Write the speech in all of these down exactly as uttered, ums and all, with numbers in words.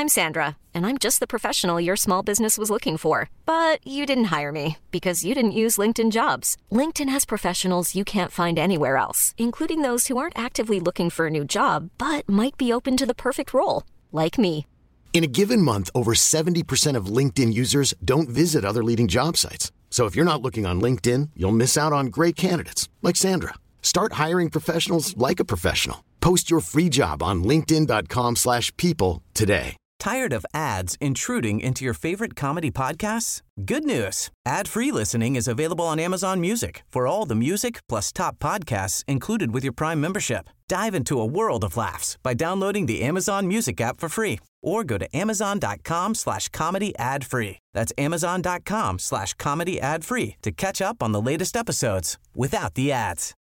I'm Sandra, and I'm just the professional your small business was looking for. But you didn't hire me because you didn't use LinkedIn Jobs. LinkedIn has professionals you can't find anywhere else, including those who aren't actively looking for a new job, but might be open to the perfect role, like me. In a given month, over seventy percent of LinkedIn users don't visit other leading job sites. So if you're not looking on LinkedIn, you'll miss out on great candidates like Sandra. Start hiring professionals like a professional. Post your free job on linkedin.com slash people today. Tired of ads intruding into your favorite comedy podcasts? Good news. Ad-free listening is available on Amazon Music for all the music plus top podcasts included with your Prime membership. Dive into a world of laughs by downloading the Amazon Music app for free or go to amazon.com slash comedy ad free. That's amazon.com slash comedy ad free to catch up on the latest episodes without the ads.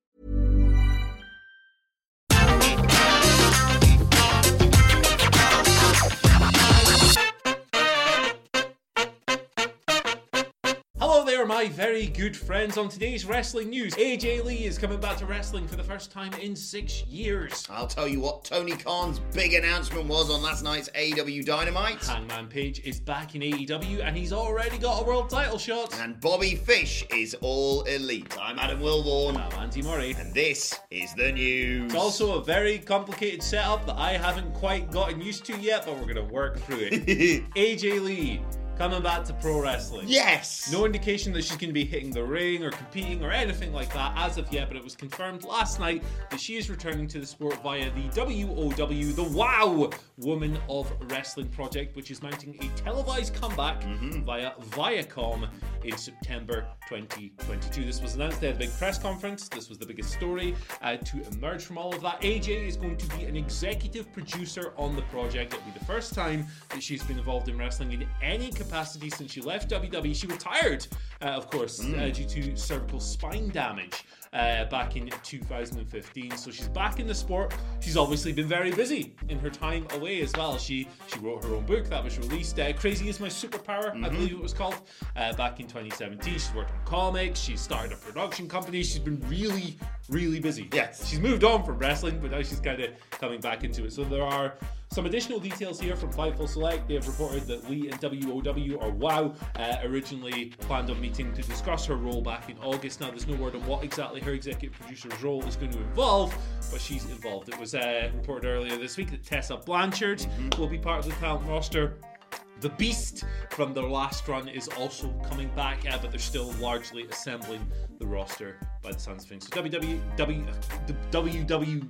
Hello there, my very good friends. On today's wrestling news, A J Lee is coming back to wrestling for the first time in six years. I'll tell you what Tony Khan's big announcement was on last night's A E W Dynamite. Hangman Page is back in A E W and he's already got a world title shot. And Bobby Fish is all elite. I'm Adam Wilborn. I'm Andy Murray. And this is the news. It's also a very complicated setup that I haven't quite gotten used to yet, but we're going to work through it. A J Lee coming back to pro wrestling. Yes! No indication that she's going to be hitting the ring or competing or anything like that as of yet, but it was confirmed last night that she is returning to the sport via the W O W, the WOW Woman of Wrestling project, which is mounting a televised comeback mm-hmm. via Viacom in September twenty twenty-two. This was announced at a big press conference. This was the biggest story uh, to emerge from all of that. A J is going to be an executive producer on the project. It'll be the first time that she's been involved in wrestling in any capacity since she left W W E. She retired, uh, of course, mm. uh, due to cervical spine damage uh, back in two thousand fifteen. So she's back in the sport. She's obviously been very busy in her time away as well. She she wrote her own book that was released. Uh, Crazy Is My Superpower, mm-hmm. I believe it was called, uh, back in twenty seventeen. She's worked on comics. She's started a production company. She's been really, really busy. Yes. She's moved on from wrestling, but now she's kind of coming back into it. So there are some additional details here from Fightful Select. They have reported that Lee and W O W, or WOW, uh, originally planned on meeting to discuss her role back in August. Now, there's no word on what exactly her executive producer's role is going to involve, but she's involved. It was uh, reported earlier this week that Tessa Blanchard mm-hmm. will be part of the talent roster. The Beast from their last run is also coming back, uh, but they're still largely assembling the roster by the sounds of things. So W W W, W W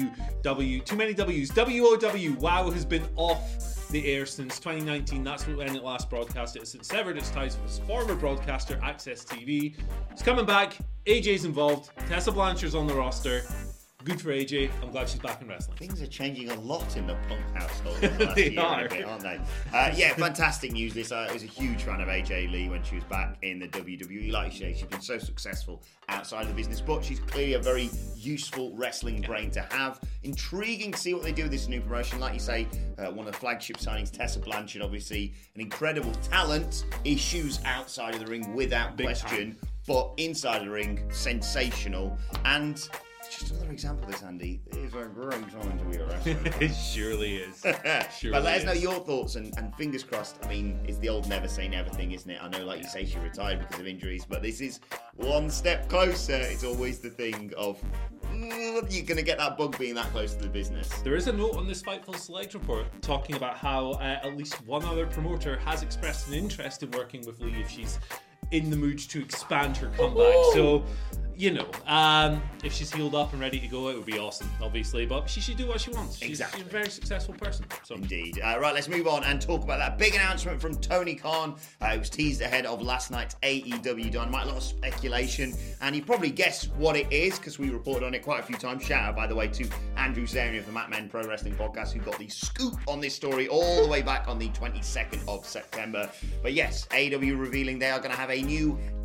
W, too many W's, W O W, WOW has been off the air since twenty nineteen. That's when it last broadcast. It has severed its ties with its former broadcaster, Access T V. It's coming back. A J's involved. Tessa Blanchard's on the roster. Good for A J. I'm glad she's back in wrestling. Things are changing a lot in the Punk household in the last they year are. and a bit, aren't they? Uh, yeah, fantastic news. This uh, I was a huge fan of A J Lee when she was back in the W W E. Like you say, she's been so successful outside of the business, but she's clearly a very useful wrestling brain to have. Intriguing to see what they do with this new promotion. Like you say, uh, one of the flagship signings, Tessa Blanchard, obviously an incredible talent. Issues outside of the ring without Big question, time. But inside the ring, sensational. And just another example of this, Andy. It is a great time to be a wrestler. It surely is. Surely but let us is. know your thoughts, and, and fingers crossed. I mean, it's the old never say never thing, isn't it? I know, like you say, she retired because of injuries, but this is one step closer. It's always the thing of, mm, you're going to get that bug being that close to the business. There is a note on this Fightful Select report talking about how uh, at least one other promoter has expressed an interest in working with Lee if she's in the mood to expand her comeback. Oh. So, you know, um, if she's healed up and ready to go, it would be awesome, obviously. But she should do what she wants. She's, exactly. she's a very successful person. So. Indeed. Uh, right, let's move on and talk about that big announcement from Tony Khan. Uh, it was teased ahead of last night's A E W Dynamite. A lot of speculation. And you probably guessed what it is, because we reported on it quite a few times. Shout out, by the way, to Andrew Zarian of the Mat Men Pro Wrestling Podcast, who got the scoop on this story all the way back on the twenty-second of September. But yes, A E W revealing they are going to have a new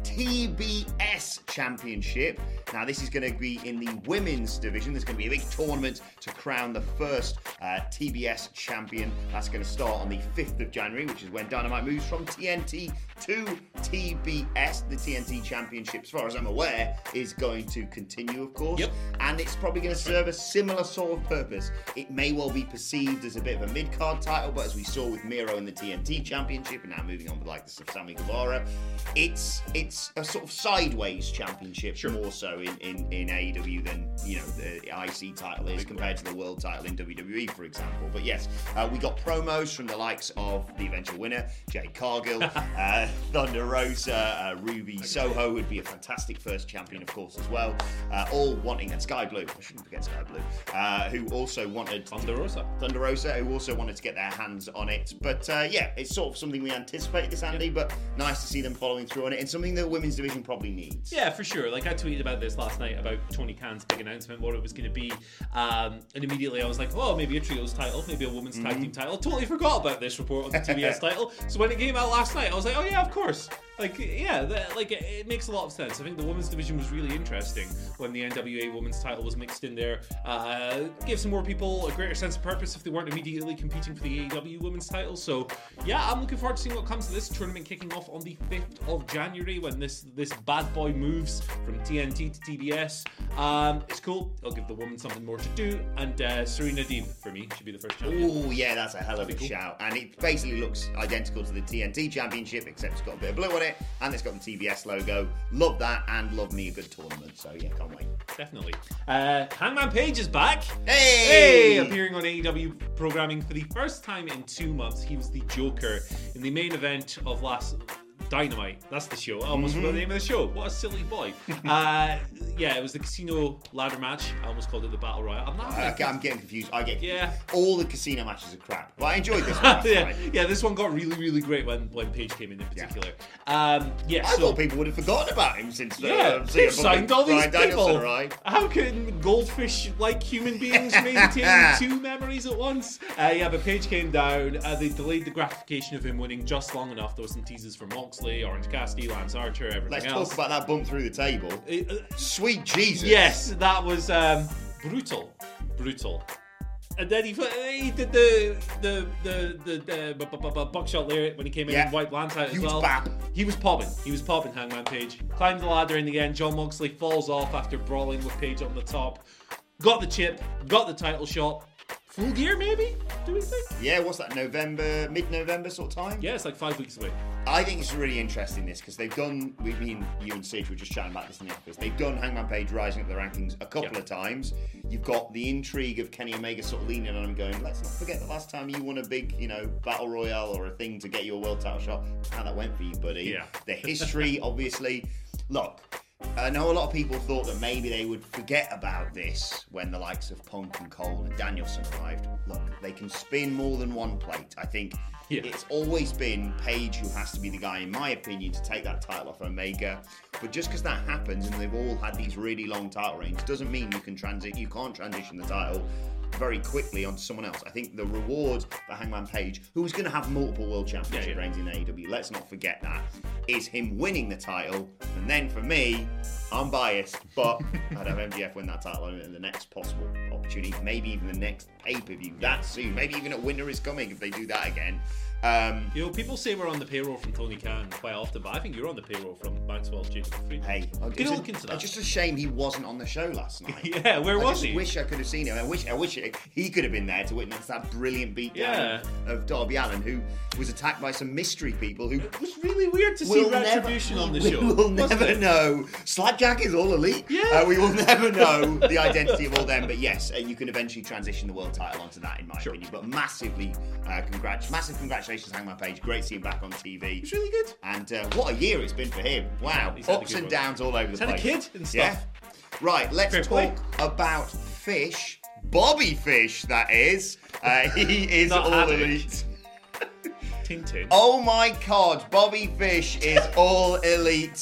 T B S Championship. Now, this is going to be in the women's division. There's going to be a big tournament to crown the first uh, T B S champion. That's going to start on the fifth of January, which is when Dynamite moves from T N T to T B S. The T N T Championship, as far as I'm aware, is going to continue, of course. Yep. And it's probably going to serve a similar sort of purpose. It may well be perceived as a bit of a mid-card title, but as we saw with Miro in the T N T Championship, and now moving on with like the Sammy Guevara, it's it's a sort of sideways championship, sure. more so in, in, in A E W than, you know, the I C title is compared to the world title in W W E, for example. But yes, uh, we got promos from the likes of the eventual winner, Jade Cargill, uh, Thunder Rosa, uh, Ruby Soho would be a fantastic first champion, of course, as well. Uh, all wanting, and Sky Blue, I shouldn't forget Sky Blue, uh, who also wanted Thunder Rosa. Thunder Rosa, who also wanted to get their hands on it. But uh, yeah, it's sort of something we anticipated this, Andy, yeah. but nice to see them following through on it, and something that the women's division probably needs. Yeah, for sure. Like, I tweeted about this last night about Tony Khan's big announcement, what it was going to be, um, and immediately I was like, oh, maybe a trios title, maybe a women's mm-hmm. tag team title. Totally forgot about this report on the T B S title. So when it came out last night, I was like, oh yeah, of course. Like, yeah, that, like it, it makes a lot of sense. I think the women's division was really interesting when the N W A women's title was mixed in there. Uh, gave some more people a greater sense of purpose if they weren't immediately competing for the A E W women's title. So, yeah, I'm looking forward to seeing what comes to this tournament kicking off on the fifth of January when this this bad boy moves from T N T to T B S. Um, it's cool. It'll give the women something more to do. And uh, Serena Deeb, for me, should be the first champion. Oh, yeah, that's a hell of a cool. shout. And it basically looks identical to the T N T Championship, except it's got a bit of blue on it. And it's got the T B S logo. Love that, and love me a good tournament. So yeah, can't wait. Definitely. Uh, Hangman Page is back. Hey! Hey! Appearing on A E W programming for the first time in two months. He was the Joker in the main event of last Dynamite. That's the show. I almost mm-hmm. forgot the name of the show. What a silly boy. uh, yeah, it was the casino ladder match. I almost called it the Battle Royale. I'm not. Uh, I'm getting confused. I get confused. Yeah. All the casino matches are crap. But I enjoyed this one. yeah. yeah, this one got really, really great when, when Page came in in particular. Yeah, um, yeah I so, thought people would have forgotten about him since yeah, uh, they've signed all these Brian people. Right? How can goldfish-like human beings maintain two memories at once? Uh, yeah, but Page came down. Uh, they delayed the gratification of him winning just long enough. There were some teasers from Moxley, Orange Cassidy, Lance Archer, everything Let's else. Let's talk about that bump through the table. Uh, Sweet Jesus. Yes, that was um, brutal. Brutal. And then he, he did the the the the, the, the, the buckshot lyric when he came in yeah. and wiped Lance out as Huge well. Bap. He was popping. He was popping, Hangman Page. Climbed the ladder in the end. John Moxley falls off after brawling with Page on the top. Got the chip. Got the title shot. Full Gear, maybe? Do we think? Yeah, what's that, November, mid-November sort of time? Yeah, it's like five weeks away. I think it's really interesting, this, because they've done, we mean, you and Sid were just chatting about this in the office, they've done Hangman Page rising up the rankings a couple yep. of times. You've got the intrigue of Kenny Omega sort of leaning on him going, let's not forget the last time you won a big, you know, battle royale or a thing to get your world title shot. How that went for you, buddy. Yeah. The history, obviously. Look, I know a lot of people thought that maybe they would forget about this when the likes of Punk and Cole and Danielson arrived. Look, they can spin more than one plate. I think yeah. it's always been Page who has to be the guy, in my opinion, to take that title off Omega. But just because that happens and they've all had these really long title reigns doesn't mean you can transit. You can't transition the title very quickly onto someone else. I think the reward for Hangman Page, who is going to have multiple world championship yeah, yeah. reigns in A E W, let's not forget that, is him winning the title. And then for me, I'm biased, but I'd have M J F win that title in the next possible opportunity, maybe even the next pay-per-view that soon, maybe even at Winter is Coming if they do that again. Um, you know, people say we're on the payroll from Tony Khan quite often, but I think you're on the payroll from Maxwell's Jacob Friedman. Hey, get a look into that. It's just a shame he wasn't on the show last night. yeah, where I was just he? I wish I could have seen him. I wish, I wish it, he could have been there to witness that brilliant beatdown yeah. of Darby Allin, who was attacked by some mystery people. Who it was really weird to see Retribution never, on the we show. We will never it? know. Slapjack is all elite. Yeah, uh, we will never know the identity of all them. But yes, uh, you can eventually transition the world title onto that, in my sure. opinion. But massively, uh, congrats, massive congratulations, Hangman Page. Great seeing him back on T V. It's really good. And uh, what a year it's been for him. Wow. He's Ups and downs all over the He's place. Had a kid and stuff. Yeah. Right, let's Fair talk play. about Fish. Bobby Fish, that is. Uh, he is Not all having elite. Tintin. Oh my God, Bobby Fish is all elite.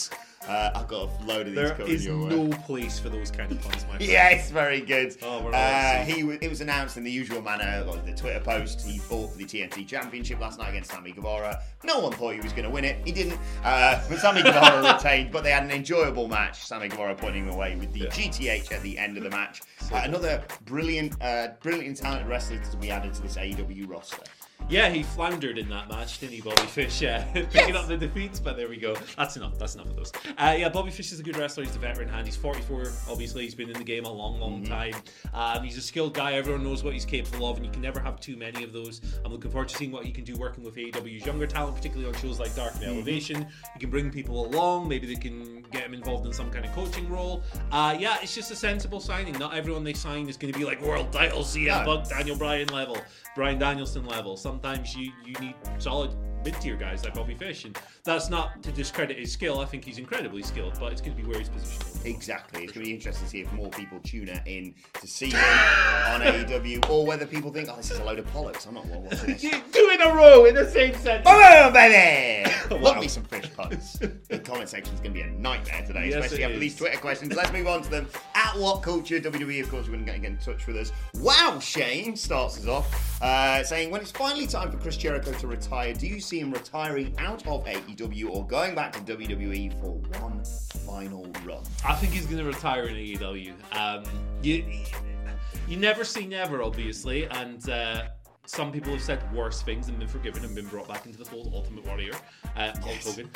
Uh, I've got a load of these There coming is your way. no place for those kind of puns, my friend. Yes, very good. Oh, we're uh, all he w- it was announced in the usual manner, like the Twitter post. He fought for the T N T Championship last night against Sammy Guevara. No one thought he was going to win it. He didn't. Uh, but Sammy Guevara retained, but they had an enjoyable match. Sammy Guevara putting him away with the Yeah. G T H at the end of the match. So uh, another brilliant, uh, brilliant and talented wrestler to be added to this A E W roster. Yeah, he floundered in that match, didn't he, Bobby Fish? Yeah, picking up the defeats, but there we go. That's enough. That's enough of those. Uh, yeah, Bobby Fish is a good wrestler. He's a veteran hand. He's forty-four, obviously. He's been in the game a long, long mm-hmm. time. Um, he's a skilled guy. Everyone knows what he's capable of, and you can never have too many of those. I'm looking forward to seeing what he can do working with A E W's younger talent, particularly on shows like Dark and mm-hmm. Elevation. He can bring people along. Maybe they can get him involved in some kind of coaching role. Uh, yeah, it's just a sensible signing. Not everyone they sign is going to be like world title C M Punk, Daniel Bryan level, Bryan Danielson level. Sometimes you, you need solid mid-tier guys like Bobby Fish, and that's not to discredit his skill. I think he's incredibly skilled, but it's going to be where he's positioned. Exactly. It's going to be interesting to see if more people tune in to see him on A E W, or whether people think, oh, this is a load of bollocks. I'm not watching this. Two in a row in the same sentence. Oh, baby! Wow. Love me some Fish puns. The comment section is going to be a nightmare today, Yes, especially it after is. these Twitter questions. Let's move on to them. At What Culture, W W E, of course, we're going to get in touch with us. Wow, Shane starts us off, uh, saying, when it's finally time for Chris Jericho to retire, do you see him retiring out of A E W or going back to W W E for one final run? I think he's going to retire in A E W. Um, you, you never say never, obviously, and uh, some people have said worse things and been forgiven and been brought back into the fold. Ultimate Warrior, uh, Hulk Yes. Hogan.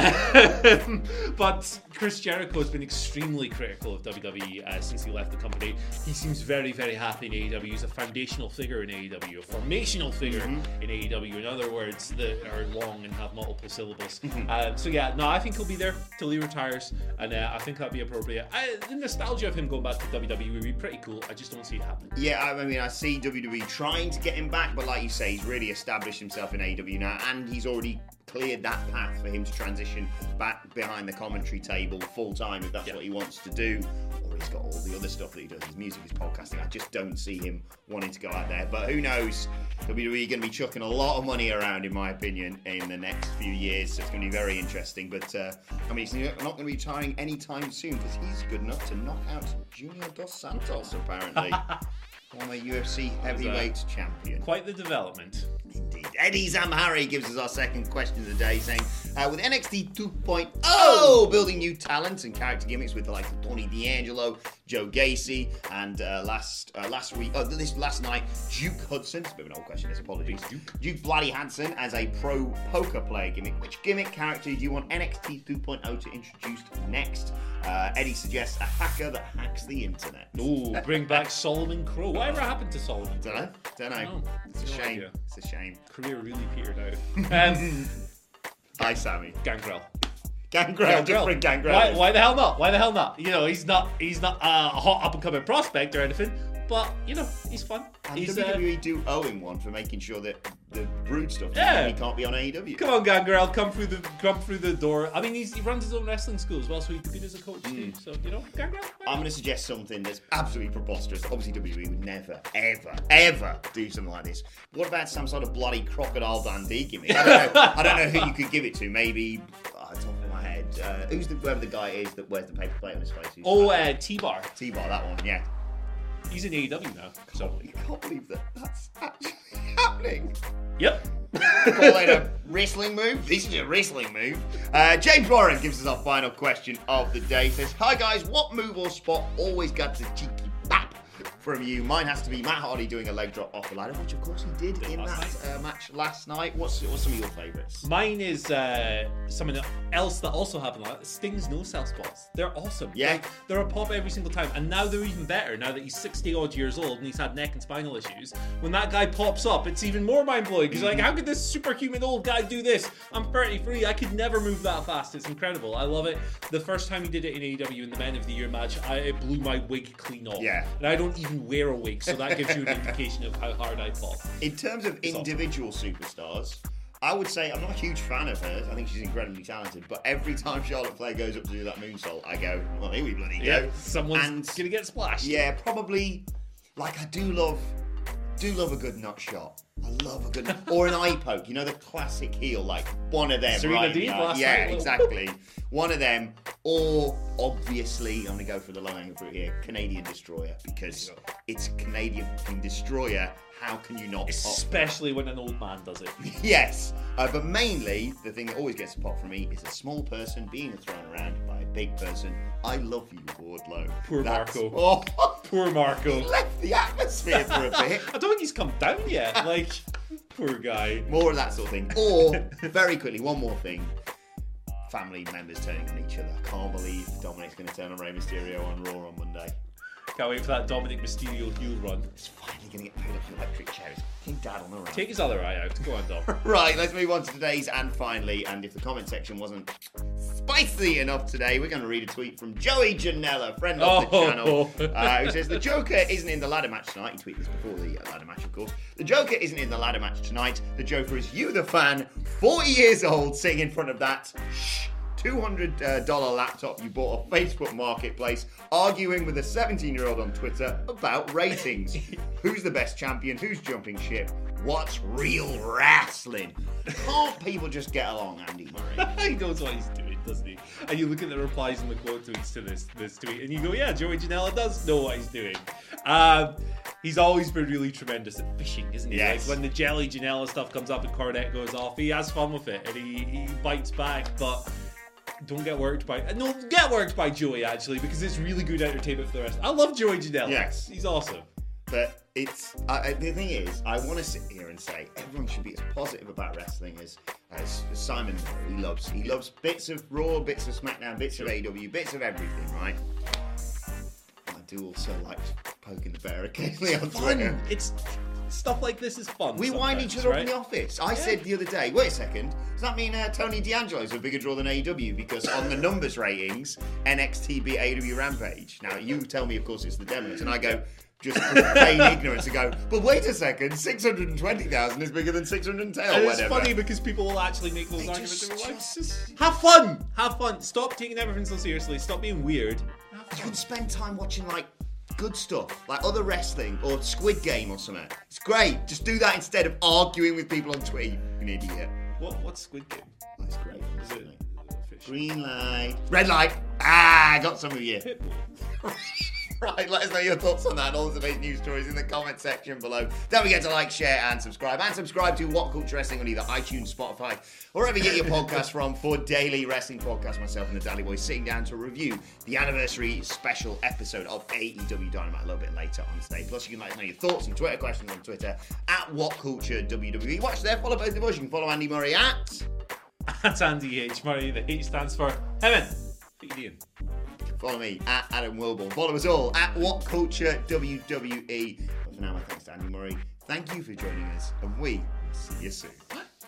Yeah. But Chris Jericho has been extremely critical of W W E uh, since he left the company. He seems very, very happy in A E W. He's a foundational figure in A E W, a formational figure mm-hmm. in A E W. In other words, that are long and have multiple syllables. Mm-hmm. Uh, so yeah, no, I think he'll be there till he retires, and uh, I think that'd be appropriate. I, the nostalgia of him going back to W W E would be pretty cool. I just don't see it happening. Yeah, I mean, I see W W E trying to get him back, but like you say, he's really established himself in A E W now, and he's already cleared that path for him to transition back behind the commentary table full time if that's yeah. what he wants to do. Or he's got all the other stuff that he does, his music, his podcasting. I just don't see him wanting to go out there. But who knows? W W E going to be chucking a lot of money around, in my opinion, in the next few years. So it's going to be very interesting. But uh, I mean, he's not going to be retiring anytime soon because he's good enough to knock out Junior Dos Santos, apparently. Former U F C heavyweight uh, champion. Quite the development. Indeed. Eddie Zamhari gives us our second question of the day, saying, uh, with N X T two point oh building new talents and character gimmicks with the likes of Tony D'Angelo, Joe Gacy, and uh, last uh, last week, oh, this last night, Duke Hudson. It's a bit of an old question, this apologies. Duke. Duke Bloody Hansen as a pro poker player gimmick. Which gimmick character do you want N X T two point oh to introduce next? Uh, Eddie suggests a hacker that hacks the internet. Ooh, bring back Solomon Crow. Whatever happened to Solomon? Don't know. Don't know. No, it's a no shame. idea. It's a shame. Career really petered out. Um, Hi, Sammy. Gangrel. Gangrel, just bring Gangrel. Why, why the hell not? Why the hell not? You know, he's not he's not uh, a hot up and coming prospect or anything, but you know, he's fun. And He's, W W E uh, do owe him one for making sure that the Brood stuff Yeah. he can't be on A E W. Come on, Gangrel, come through the come through the door. I mean, he's, he runs his own wrestling school as well, so he's good as a coach too. So you know, Gangrel. I'm going to suggest something that's absolutely preposterous. Obviously, W W E would never, ever, ever do something like this. But what about some sort of bloody Crocodile Dundee gimmick? I don't know. I don't know who you could give it to. Maybe, oh, top of my head, uh, who's the whoever the guy is that wears the paper plate on his face? Who's Oh, that? uh, T-Bar. T-Bar, that one, yeah. He's in A E W now. So You can't believe that that's actually happening. yep. Call it a wrestling move. This is a wrestling move. Uh, James Warren gives us our final question of the day. He says, hi guys, what move or spot always gets a cheeky bap from you? Mine has to be Matt Hardy doing a leg drop off the ladder, which of course he did in last that uh, match last night. What's, what's some of your favourites? Mine is uh, something else that also happened like that. Sting's no cell spots. They're awesome. Yeah. Like, they're a pop every single time. And now they're even better now that he's sixty odd years old and he's had neck and spinal issues. When that guy pops up, it's even more mind blowing. Because like, how could this superhuman old guy do this? I'm thirty-three. I could never move that fast. It's incredible. I love it. The first time he did it in A E W in the Men of the Year match, I, it blew my wig clean off. Yeah. And I don't even wear a wig, so that gives you an indication of how hard I pop. In terms of It's individual superstars, I would say I'm not a huge fan of hers. I think she's incredibly talented. But every time Charlotte Flair goes up to do that moonsault, I go, well, here we bloody Yeah, go. someone's And gonna get splashed. yeah, probably. Like I do love do love a good nut shot. I love a good, or an eye poke. You know, the classic heel, like one of them, Serena right? Deeb Like, last yeah, night. exactly. One of them, or obviously, I'm going to go for the low-hanging fruit here, Canadian Destroyer, because it's Canadian Destroyer. How can you not? Especially when an old man does it. Yes, uh, but mainly the thing that always gets a pop from me is a small person being thrown around by a big person. I love you, Wardlow. Poor That's- Marco. Oh, Poor Marco. he left the atmosphere for a bit. I don't think he's come down yet. Like, poor guy. More of that sort of thing. Or, very quickly, one more thing. Family members turning on each other. I can't believe Dominic's going to turn on Rey Mysterio on Raw on Monday. Can't wait for that Dominic Mysterio heel run. He's finally going to get paid off an electric chair. He's fucking dad on the run. Take his other eye out. Go on, Dom. Right, let's move on to today's and finally. And if the comment section wasn't spicy enough today, we're going to read a tweet from Joey Janela, friend of the Oh. channel, uh, who says, the Joker isn't in the ladder match tonight. He tweeted this before the uh, ladder match, of course. The Joker isn't in the ladder match tonight. The Joker is you, the fan, forty years old, sitting in front of that shh, two hundred dollars laptop you bought off Facebook Marketplace, arguing with a seventeen-year-old on Twitter about ratings. Who's the best champion? Who's jumping ship? What's real wrestling? Can't people just get along, Andy Murray? He knows what he's doing, doesn't he? And you look at the replies and the quote tweets to this this tweet, and you go, yeah, Joey Janela does know what he's doing. Um, he's always been really tremendous at fishing, isn't he? Yes. Like when the Jelly Janela stuff comes up and Cornette goes off, he has fun with it, and he, he bites back, but don't get worked by... No, get worked by Joey, actually, because it's really good entertainment for the rest. I love Joey Janela. Yes. He's awesome. But it's uh, the thing is, I want to sit here and say everyone should be as positive about wrestling as, as Simon Miller. He loves he loves bits of Raw, bits of SmackDown, bits of A E W, bits of everything, right? I do also like poking the bear occasionally on Twitter. Fun. It's... Stuff like this is fun. We wind each other right? up in the office. I yeah. said the other day, wait a second, does that mean uh, Tony D'Angelo's a bigger draw than A E W? Because on the numbers ratings, N X T beat A E W Rampage. Now, you tell me, of course, it's the Demons, and I go, just feign ignorance and go, but wait a second, six hundred twenty thousand is bigger than six hundred ten or and whatever. It's funny because people will actually make those They arguments. just, Like, just, just have fun! Have fun. Stop taking everything so seriously. Stop being weird. You can spend time watching, like, good stuff, like other wrestling or Squid Game or something. It's great. Just do that instead of arguing with people on Twitter, you an idiot. What? What's Squid Game? That's great. Is it fish? Green light. Red light. Ah, I got some of you. Pitbull. Right, let us know your thoughts on that and all the big news stories in the comment section below. Don't forget to like, share, and subscribe. And subscribe to What Culture Wrestling on either iTunes, Spotify, or wherever you get your podcasts from for daily wrestling podcasts. Myself and the Dally Boys sitting down to review the anniversary special episode of A E W Dynamite a little bit later on today. Plus, you can let us know your thoughts and Twitter questions on Twitter at What Culture W W E. Watch there, follow both of us. You can follow Andy Murray at... That's Andy H. Murray. The H stands for Heaven. Feed Ian. Follow me at Adam Wilborn. Follow us all at What Culture W W E. But for now, my thanks to Andy Murray. Thank you for joining us, and we will see you soon.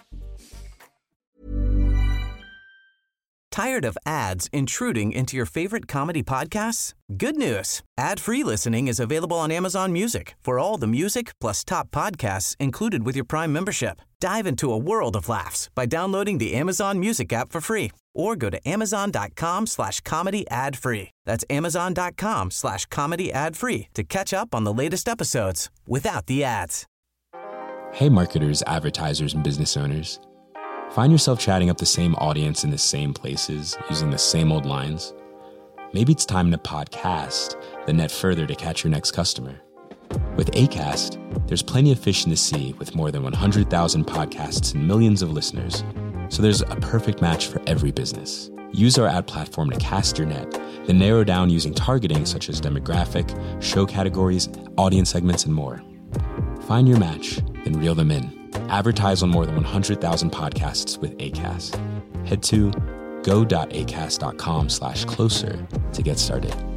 Tired of ads intruding into your favorite comedy podcasts? Good news. Ad-free listening is available on Amazon Music for all the music plus top podcasts included with your Prime membership. Dive into a world of laughs by downloading the Amazon Music app for free or go to amazon.com slash comedy ad free. That's amazon.com slash comedy ad free to catch up on the latest episodes without the ads. Hey marketers, advertisers, and business owners. Find yourself chatting up the same audience in the same places, using the same old lines? Maybe it's time to podcast, then net further to catch your next customer. With Acast, there's plenty of fish in the sea with more than one hundred thousand podcasts and millions of listeners. So there's a perfect match for every business. Use our ad platform to cast your net, then narrow down using targeting such as demographic, show categories, audience segments, and more. Find your match, then reel them in. Advertise on more than one hundred thousand podcasts with Acast. Head to go.acast.com slash closer to get started.